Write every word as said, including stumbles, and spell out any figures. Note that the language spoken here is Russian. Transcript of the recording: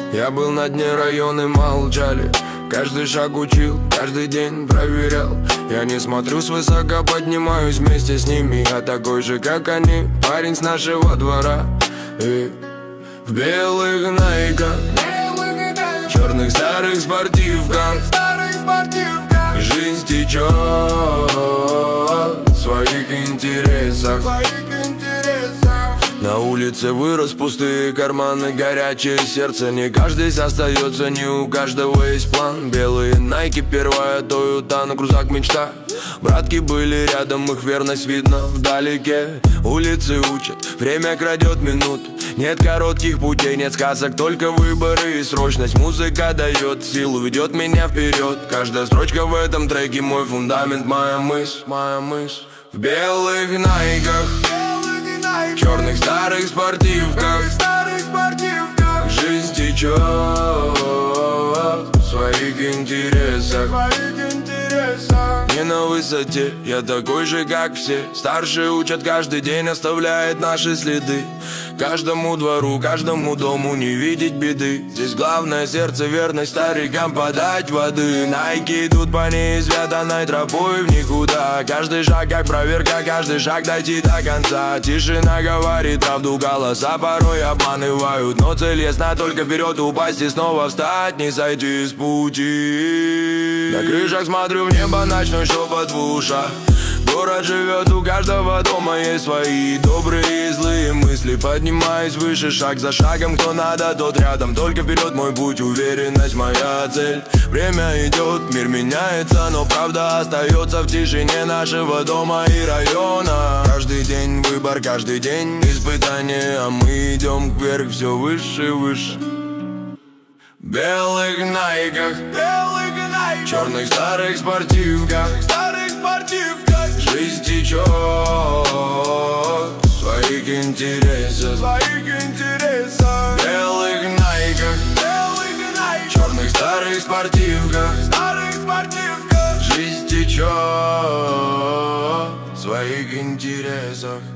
Я был на дне, районы молчали. Каждый шаг учил, каждый день проверял. Я не смотрю свысока, поднимаюсь вместе с ними. Я такой же, как они, парень с нашего двора. И в белых найках, черных старых спортивках, жизнь течет в своих интересах. На улице вырос, пустые карманы, горячее сердце. Не каждый остается, не у каждого есть план. Белые найки, первая Тойота, на крузак мечта. Братки были рядом, их верность видно вдалеке. Улицы учат, время крадет минуты. Нет коротких путей, нет сказок, только выборы и срочность. Музыка дает силу, ведет меня вперед. Каждая строчка в этом треке мой фундамент, моя мысль, моя мысль. В белых найках, черных старых спортивках, жизнь течет в своих интересах. Не на высоте, я такой же, как все. Старшие учат, каждый день оставляет наши следы. Каждому двору, каждому дому не видеть беды. Здесь главное сердце, верность старикам подать воды. Найки идут по неизведанной тропой в никуда. Каждый шаг как проверка, каждый шаг дойти до конца. Тишина говорит правду, голоса порой обманывают. Но цель ясна, только вперед упасть и снова встать, не сойти с пути. На крышах смотрю в небо, ночной шепот в ушах. Город живет, у каждого дома есть свои добрые и злые мысли. Поднимаюсь выше, шаг за шагом, кто надо, тот рядом. Только вперед мой путь, уверенность моя цель. Время идет, мир меняется, но правда остается в тишине нашего дома и района. Каждый день выбор, каждый день испытание, а мы идем вверх, все выше и выше. В белых найках, черных старых спортивках, жизнь течет в своих интересах. В белых найках, черных старых спортивках, жизнь течет в своих интересах.